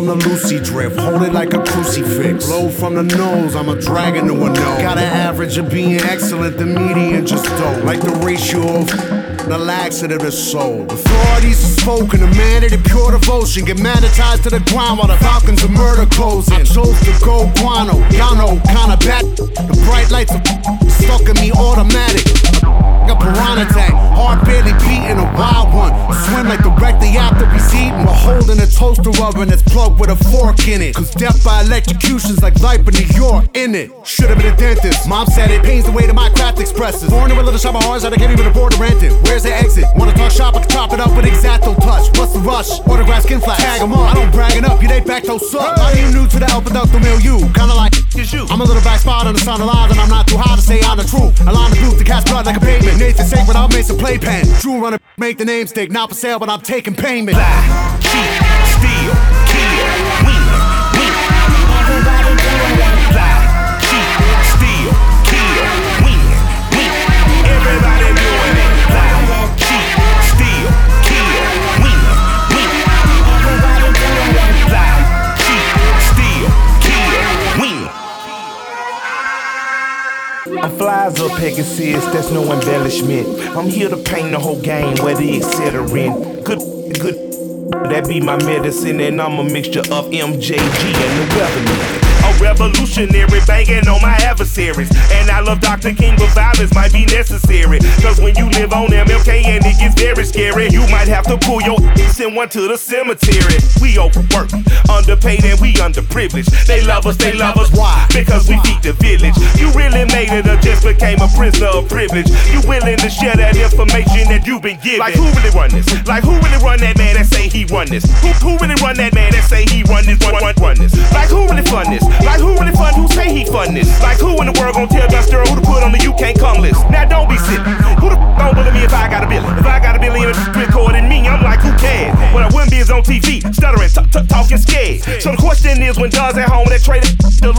from the Lucy drift, hold it like a crucifix. Blow from the nose, I'm a dragon to a no. Got an average of being excellent, the median just dope. Like the ratio of the laxative to soul. Authorities are spoken, a man of the pure devotion. Get magnetized to the ground while the falcons of murder closing. I chose to go guano, Yano, kinda bad. The bright lights are stuck in me automatic. A piranha tank, heart barely beating, a wild one. Swim like directly after he's eating. We're holding a toaster oven that's plugged with a fork in it. Cause death by electrocution's like life in New York, in it. Should've been a dentist, mom said it pains the way that my craft expresses. Born in a little shop of horrors that I can't even afford to rent it. Where's the exit? Wanna talk shop, I can chop it up with X-Acto touch. What's the rush? Autograph skin flash, tag 'em on. I don't bragging up, you they back those suck. How you new to the Alpha Delta milieu? Kinda like it's you. I'm a little back spot on the sound of live, and I'm not too high to say I'm the truth. I line the booth to catch blood like a pavement. Nathan sacred, I'll make some playpen. True runner, make the name stick. Not for sale, but I'm taking payment. Lie, cheat, steal, kill, win, win. Everybody doing it. Lie, cheat, steal, kill, win, win. Everybody doing it. Lie, cheat, steal, kill, win, win. Everybody doing it. Lie, cheat, steal, kill, win. I'm fly as a Pegasus, that's no embellishment. I'm here to paint the whole game, where the etc. in. Good, that be my medicine, and I'm a mixture of MJG and the Weatherman. A revolutionary banging on my adversaries. And I love Dr. King, but violence might be necessary. Cause when you live on MLK and it gets very scary, you might have to pull your send one to the cemetery. We overwork, underpaid, and we underprivileged. They love us, why? Because we feed the village. You really made it or just became a prisoner of privilege? You willing to share that information that you've been given? Like who really run this? Like who really run that man that say he run this? Who really run that man that say he run this? Run this? Like who really fund this? Like who really fund who say he fund this? Like who in the world gon' tell Dusty who to put on the you can't come list? Now don't be silly. Who the gon' believe me if I got a billion? If I got a billion recording me, I'm like, who cares? What I wouldn't be is on TV, stuttering, talking scared. So the question is, when Don's at home, that trade the